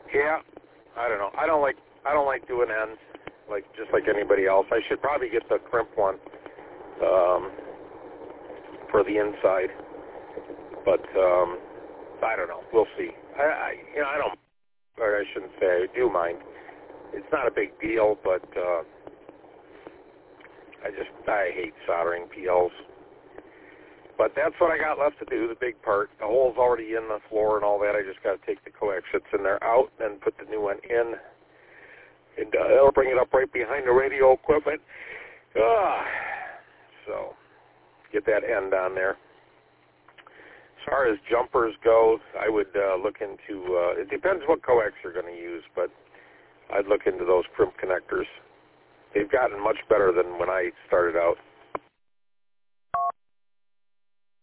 Yeah, I don't know. I don't like doing ends, just like anybody else. I should probably get the crimp one for the inside, but I don't know. We'll see. I don't, or I shouldn't say I do mind. It's not a big deal, but I hate soldering PLs. But that's what I got left to do, the big part. The hole's already in the floor and all that. I just got to take the coax that's in there out and put the new one in. And it'll bring it up right behind the radio equipment. So get that end on there. As far as jumpers go, I would look into, it depends what coax you're going to use, but I'd look into those crimp connectors. They've gotten much better than when I started out.